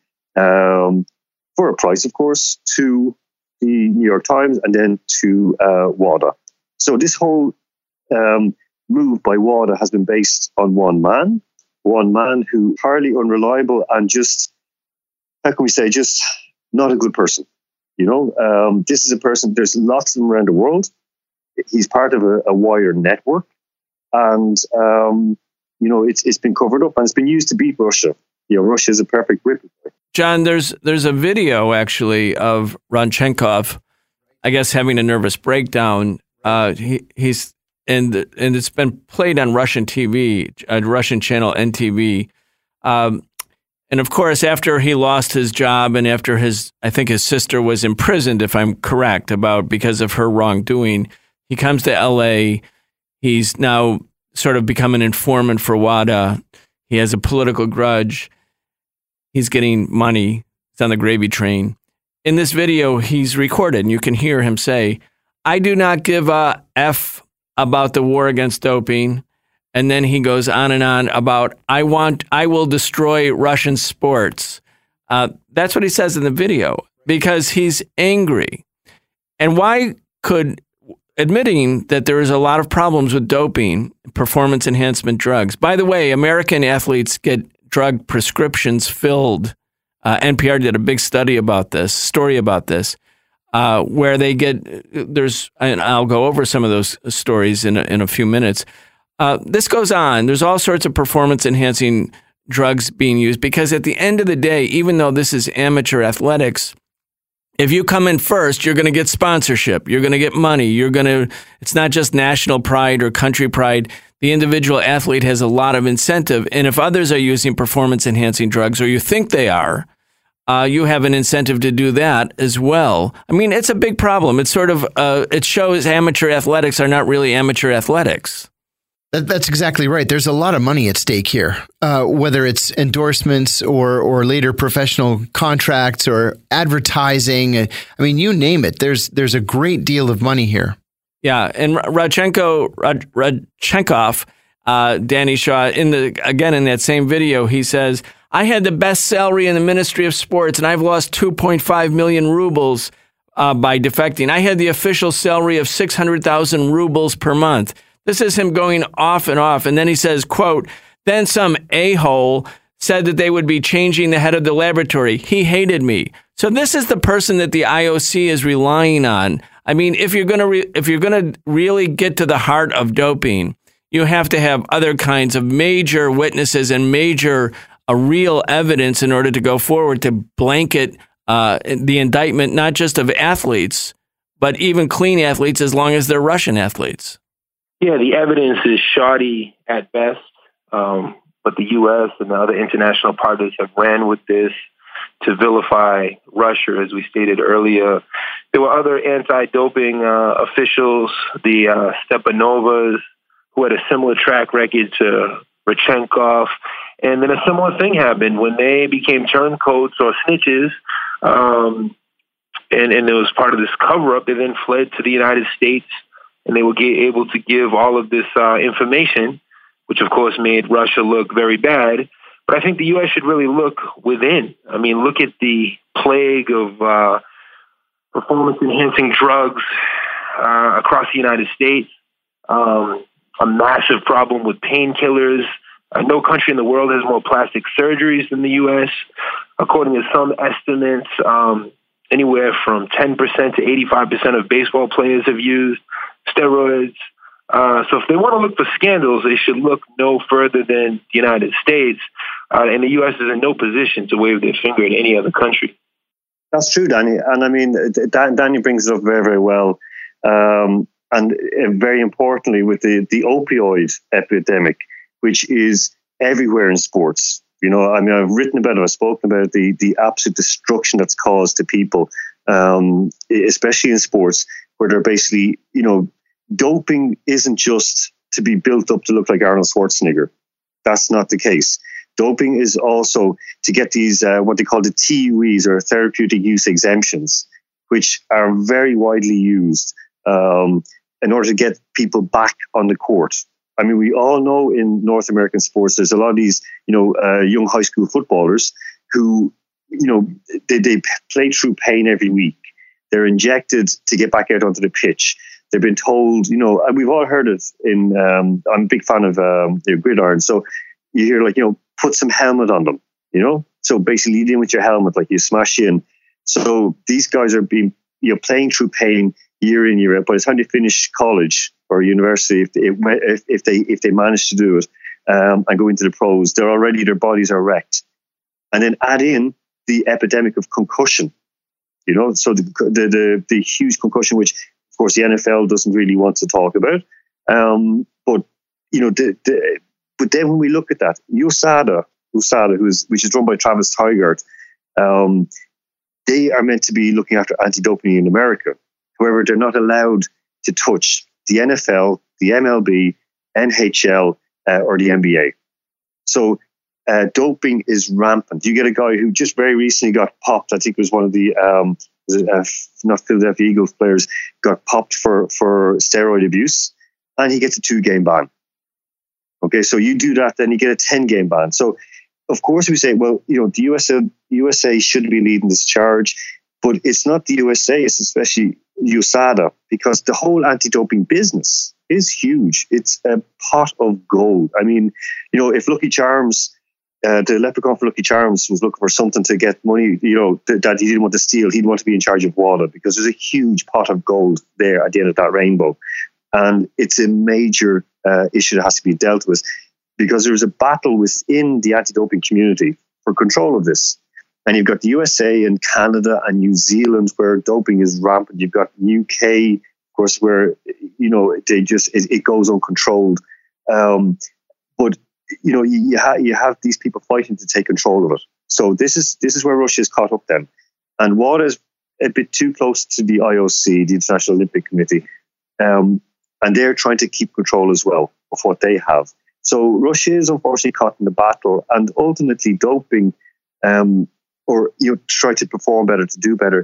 um, for a price, of course, to the New York Times and then to uh, WADA. So this whole um, move by WADA has been based on one man, one man who highly unreliable and just, how can we say, just not a good person. You know, um, this is a person, there's lots of them around the world. He's part of a, a wider network. And, um, you know, it's it's been covered up and it's been used to beat Russia. You know, Russia is a perfect whipping boy. John, there's there's a video actually of Rodchenkov, I guess, having a nervous breakdown. Uh, he he's and and it's been played on Russian T V, a Russian channel N T V. Um, and of course, after he lost his job and after his, I think his sister was imprisoned, if I'm correct, about because of her wrongdoing, he comes to L A. He's now sort of become an informant for WADA. He has a political grudge. He's getting money. He's on the gravy train. In this video, he's recorded, and you can hear him say, I do not give a F about the war against doping. And then he goes on and on about, I want, I will destroy Russian sports. Uh, that's what he says in the video, because he's angry. And why could, admitting that there is a lot of problems with doping, performance enhancement drugs. By the way, American athletes get drug prescriptions filled. Uh, N P R did a big study about this, story about this, uh, where they get, there's, and I'll go over some of those stories in a, in a few minutes. Uh, this goes on. There's all sorts of performance-enhancing drugs being used because at the end of the day, even though this is amateur athletics, if you come in first, you're going to get sponsorship. You're going to get money. You're going to, it's not just national pride or country pride. The individual athlete has a lot of incentive. And if others are using performance-enhancing drugs, or you think they are, uh, you have an incentive to do that as well. I mean, it's a big problem. It's sort of, uh, it shows amateur athletics are not really amateur athletics. That, that's exactly right. There's a lot of money at stake here, uh, whether it's endorsements or or later professional contracts or advertising. I mean, you name it. There's there's a great deal of money here. Yeah, and Rodchenko, Rod, Rodchenkov, uh, Danny Shaw, in the again in that same video, he says, "I had the best salary in the Ministry of Sports, and I've lost two point five million rubles uh, by defecting. I had the official salary of six hundred thousand rubles per month." This is him going off and off. And then he says, quote, then some a-hole said that they would be changing the head of the laboratory. He hated me. So this is the person that the I O C is relying on. I mean, if you're going to re- if you're going to really get to the heart of doping, you have to have other kinds of major witnesses and major uh, real evidence in order to go forward to blanket uh, the indictment, not just of athletes, but even clean athletes as long as they're Russian athletes. Yeah, the evidence is shoddy at best, um, but the U S and the other international partners have ran with this to vilify Russia, as we stated earlier. There were other anti-doping uh, officials, the uh, Stepanovas, who had a similar track record to Rodchenkov, and then a similar thing happened when they became turncoats or snitches, um, and, and it was part of this cover-up. They then fled to the United States, and they were able to give all of this uh, information, which, of course, made Russia look very bad. But I think the U S should really look within. I mean, look at the plague of uh, performance-enhancing drugs uh, across the United States, um, a massive problem with painkillers. Uh, no country in the world has more plastic surgeries than the U S. According to some estimates, um, anywhere from ten percent to eighty-five percent of baseball players have used steroids. Uh, so if they want to look for scandals, they should look no further than the United States. Uh, and the U S is in no position to wave their finger at any other country. That's true, Danny. And I mean, Dan, Danny brings it up very, very well. Um, and very importantly, with the, the opioid epidemic, which is everywhere in sports. You know, I mean, I've written about it, I've spoken about the, the absolute destruction that's caused to people, um, especially in sports, where they're basically, you know, doping isn't just to be built up to look like Arnold Schwarzenegger. That's not the case. Doping is also to get these, uh, what they call the T U Es, or therapeutic use exemptions, which are very widely used um, in order to get people back on the court. I mean, we all know in North American sports, there's a lot of these, you know, uh, young high school footballers who, you know, they, they play through pain every week. They're injected to get back out onto the pitch. They've been told, you know, and we've all heard it in, um, I'm a big fan of um, the gridiron. So you hear like, you know, put some helmet on them, you know? So basically lead in with your helmet, like you smash in. So these guys are being, you know, playing through pain year in, year out. By the time they finish college or university, if they, if, if they, if they manage to do it um, and go into the pros, they're already, their bodies are wrecked. And then add in the epidemic of concussion, you know? So the, the, the, the huge concussion, which of course the N F L doesn't really want to talk about. Um, but, you know, the, the, But then when we look at that, U S A D A, U S A D A, who's, which is run by Travis Tygart, um, they are meant to be looking after anti-doping in America. However, they're not allowed to touch the N F L, the M L B, N H L, uh, or the N B A. So uh, doping is rampant. You get a guy who just very recently got popped. I think it was one of the, um, uh, not Philadelphia Eagles players, got popped for, for steroid abuse, and he gets a two-game ban. Okay, so you do that, then you get a ten-game ban. So, of course, we say, well, you know, the U S A, U S A should be leading this charge, but it's not the U S A, it's especially U S A D A, because the whole anti-doping business is huge. It's a pot of gold. I mean, you know, if Lucky Charms, uh, the leprechaun for Lucky Charms was looking for something to get money, you know, th- that he didn't want to steal, he'd want to be in charge of WADA, because there's a huge pot of gold there at the end of that rainbow. And it's a major uh, issue that has to be dealt with, because there's a battle within the anti-doping community for control of this. And you've got the U S A and Canada and New Zealand, where doping is rampant. You've got U K, of course, where, you know, they just, it, it goes uncontrolled. Um, but, you know, you, you, ha- you have these people fighting to take control of it. So this is this is where Russia is caught up then. And WADA is a bit too close to the I O C, the International Olympic Committee. Um, And they're trying to keep control as well of what they have. So Russia is unfortunately caught in the battle, and ultimately doping, um, or you know, try to perform better, to do better,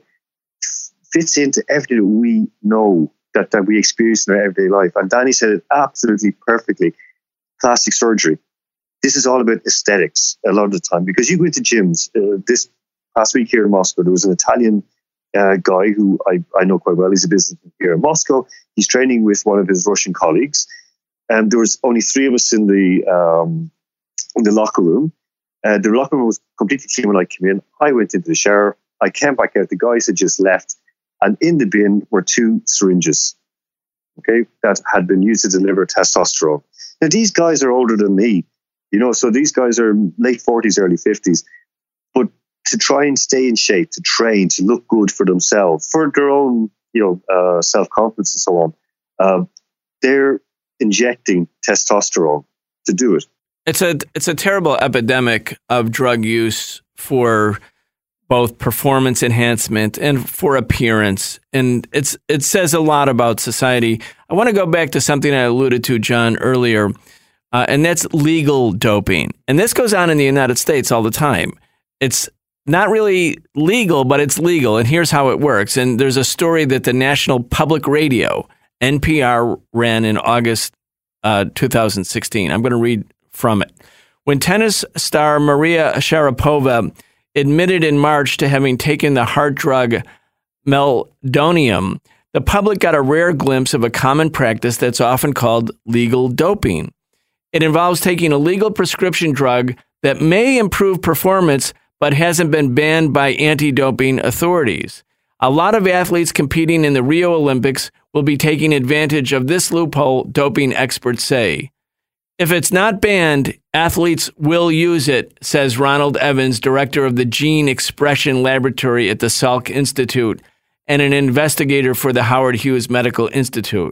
fits into everything that we know that, that we experience in our everyday life. And Danny said it absolutely perfectly. Plastic surgery. This is all about aesthetics a lot of the time, because you go into gyms. Uh, this past week here in Moscow, there was an Italian Uh, guy who I, I know quite well. He's a businessman here in Moscow. He's training with one of his Russian colleagues. And there was only three of us in the um, in the locker room. Uh, the locker room was completely clean when I came in. I went into the shower. I came back out. The guys had just left. And in the bin were two syringes, okay, that had been used to deliver testosterone. Now, these guys are older than me, you know, so these guys are late forties, early fifties. But to try and stay in shape, to train, to look good for themselves, for their own, you know, uh, self-confidence and so on, uh, they're injecting testosterone to do it. It's a it's a terrible epidemic of drug use for both performance enhancement and for appearance, and it's it says a lot about society. I want to go back to something I alluded to, John, earlier, uh, and that's legal doping. And this goes on in the United States all the time. It's not really legal, but it's legal. And here's how it works. And there's a story that the National Public Radio, N P R, ran in August uh, two thousand sixteen. I'm going to read from it. When tennis star Maria Sharapova admitted in March to having taken the heart drug meldonium, the public got a rare glimpse of a common practice that's often called legal doping. It involves taking a legal prescription drug that may improve performance but hasn't been banned by anti-doping authorities. A lot of athletes competing in the Rio Olympics will be taking advantage of this loophole, doping experts say. If it's not banned, athletes will use it, says Ronald Evans, director of the Gene Expression Laboratory at the Salk Institute and an investigator for the Howard Hughes Medical Institute.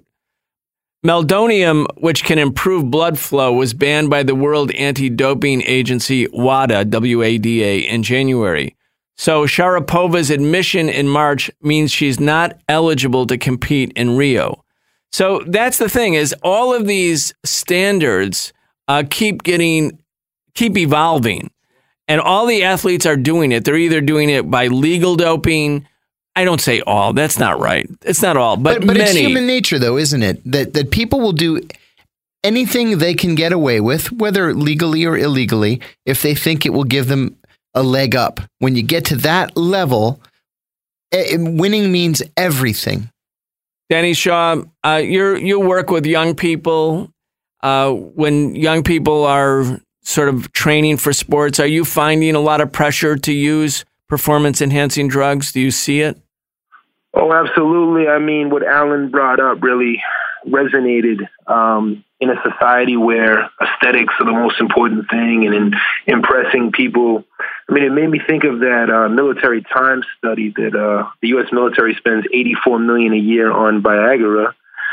Meldonium, which can improve blood flow, was banned by the World Anti-Doping Agency, WADA, W A D A, in January. So Sharapova's admission in March means she's not eligible to compete in Rio. So that's the thing, is all of these standards uh, keep getting, keep evolving. And all the athletes are doing it. They're either doing it by legal doping. I don't say all. That's not right. It's not all, but, but, but many. It's human nature, though, isn't it? That that people will do anything they can get away with, whether legally or illegally, if they think it will give them a leg up. When you get to that level, it, winning means everything. Danny Shaw, uh, you're, you work with young people. Uh, when young people are sort of training for sports, are you finding a lot of pressure to use performance-enhancing drugs? Do you see it? Oh, absolutely. I mean, what Alan brought up really resonated um, in a society where aesthetics are the most important thing, and in impressing people. I mean, it made me think of that uh, Military Times study that uh, the U S military spends eighty-four million dollars a year on Viagra.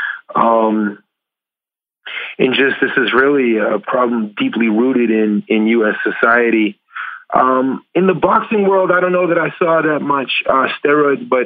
Um, and just this is really a problem deeply rooted in, in U S society. Um, in the boxing world, I don't know that I saw that much uh, steroids, but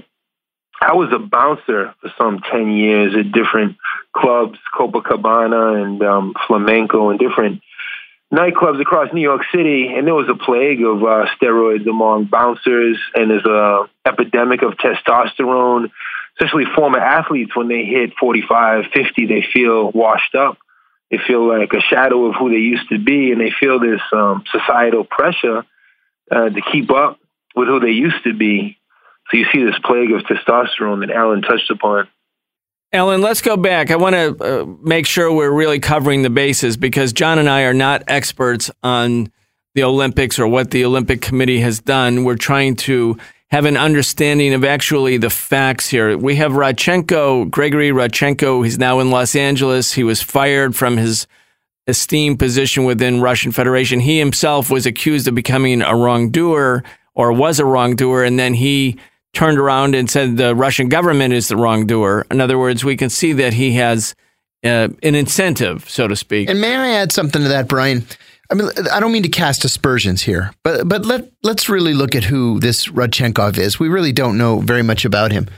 I was a bouncer for some ten years at different clubs, Copacabana and um, Flamenco, and different nightclubs across New York City. And there was a plague of uh, steroids among bouncers, and there's a epidemic of testosterone, especially former athletes. When they hit forty-five, fifty, they feel washed up. They feel like a shadow of who they used to be, and they feel this um, societal pressure uh, to keep up with who they used to be. So you see this plague of testosterone that Alan touched upon. Alan, let's go back. I want to uh, make sure we're really covering the bases, because John and I are not experts on the Olympics or what the Olympic Committee has done. We're trying to have an understanding of actually the facts here. We have Rodchenko, Gregory Rodchenko. He's now in Los Angeles. He was fired from his esteemed position within Russian Federation. He himself was accused of becoming a wrongdoer, or was a wrongdoer, and then he turned around and said the Russian government is the wrongdoer. In other words, we can see that he has uh, an incentive, so to speak. And may I add something to that, Brian? I mean, I don't mean to cast aspersions here, but but let let's really look at who this Rodchenkov is. We really don't know very much about him.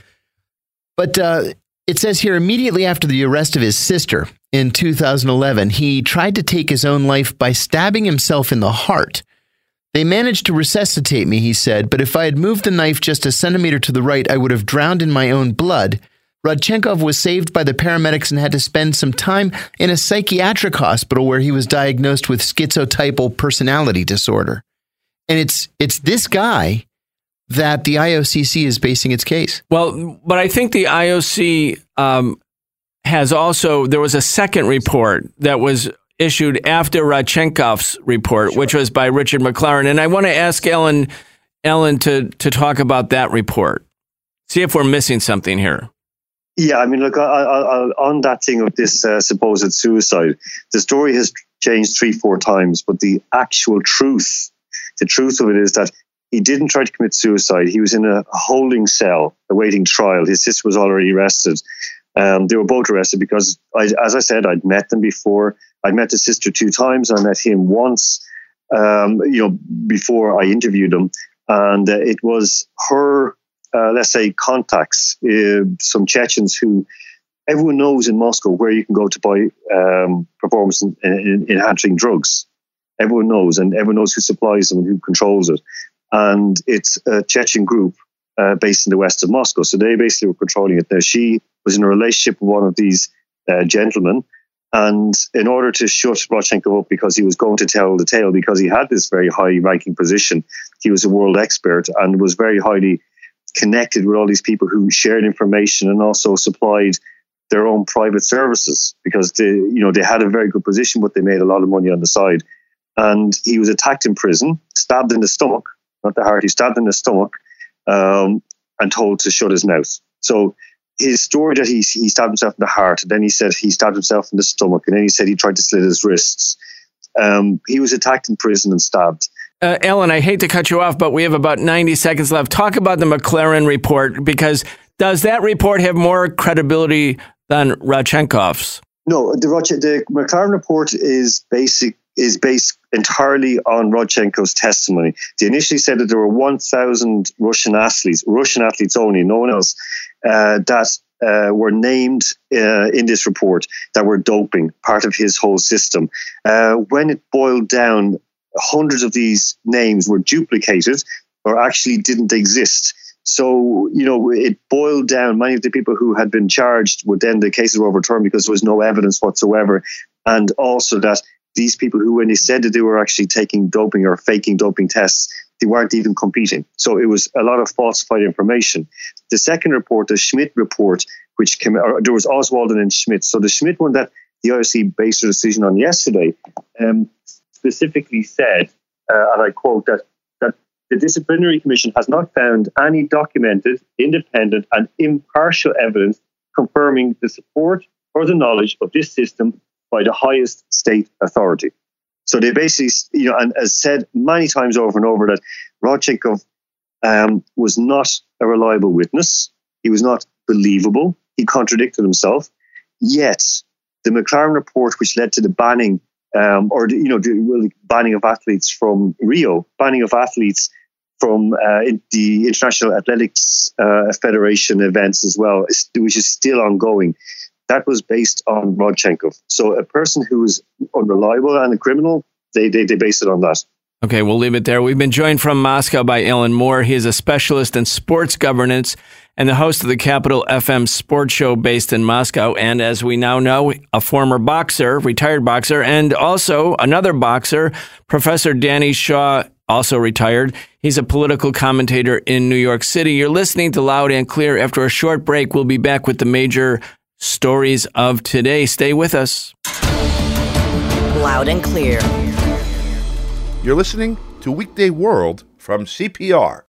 But uh, it says here, immediately after the arrest of his sister in two thousand eleven, he tried to take his own life by stabbing himself in the heart. They managed to resuscitate me, he said, but if I had moved the knife just a centimeter to the right, I would have drowned in my own blood. Rodchenkov was saved by the paramedics and had to spend some time in a psychiatric hospital where he was diagnosed with schizotypal personality disorder. And it's it's this guy that the I O C C is basing its case. Well, but I think the I O C um, has also, there was a second report that was issued after Rodchenkov's report, sure, which was by Richard McLaren. And I want to ask Ellen, Ellen to, to talk about that report. See if we're missing something here. Yeah, I mean, look, I, I, on that thing of this uh, supposed suicide, the story has changed three, four times, but the actual truth, the truth of it is that he didn't try to commit suicide. He was in a holding cell awaiting trial. His sister was already arrested. Um, they were both arrested because, I, as I said, I'd met them before. I'd met his sister two times. I met him once, um, you know, before I interviewed him. And uh, it was her, uh, let's say, contacts, uh, some Chechens who everyone knows in Moscow where you can go to buy um, performance in, in, enhancing drugs. Everyone knows, and everyone knows who supplies them and who controls it. And it's a Chechen group uh, based in the west of Moscow. So they basically were controlling it. Now, she was in a relationship with one of these uh, gentlemen. And in order to shut Rodchenkov up, because he was going to tell the tale, because he had this very high ranking position, he was a world expert and was very highly connected with all these people who shared information and also supplied their own private services, because they, you know, they had a very good position, but they made a lot of money on the side. And he was attacked in prison, stabbed in the stomach, not the heart, he stabbed in the stomach, um, and told to shut his mouth. So his story that he, he stabbed himself in the heart, and then he said he stabbed himself in the stomach, and then he said he tried to slit his wrists. Um, he was attacked in prison and stabbed. Uh, Ellen, I hate to cut you off, but we have about ninety seconds left. Talk about the McLaren report, because does that report have more credibility than Rodchenkov's? No, the, the McLaren report is basic is based entirely on Rodchenkov's testimony. They initially said that there were one thousand Russian athletes, Russian athletes only, no one else, uh, that uh, were named uh, in this report that were doping, part of his whole system. Uh, when it boiled down, hundreds of these names were duplicated or actually didn't exist. So, you know, it boiled down. Many of the people who had been charged would then, the cases were overturned because there was no evidence whatsoever. And also that these people who, when they said that they were actually taking doping or faking doping tests, they weren't even competing. So it was a lot of falsified information. The second report, the Schmidt report, which came, or there was Oswald and then Schmidt. So the Schmidt one that the I O C based their decision on yesterday um, specifically said, uh, and I quote, that that the disciplinary commission has not found any documented, independent and impartial evidence confirming the support or the knowledge of this system by the highest state authority. So they basically, you know, and as said many times over and over, that Rodchenkov um, was not a reliable witness. He was not believable. He contradicted himself. Yet the McLaren report, which led to the banning um, or, the, you know, the really banning of athletes from Rio, banning of athletes from uh, in the International Athletics uh, Federation events as well, which is still ongoing. That was based on Rodchenkov. So a person who is unreliable and a criminal, they, they they base it on that. Okay, we'll leave it there. We've been joined from Moscow by Alan Moore. He is a specialist in sports governance and the host of the Capital F M sports show based in Moscow. And as we now know, a former boxer, retired boxer, and also another boxer, Professor Danny Shaw, also retired. He's a political commentator in New York City. You're listening to Loud and Clear. After a short break, we'll be back with the major stories of today. Stay with us. Loud and Clear. You're listening to Weekday World from C P R.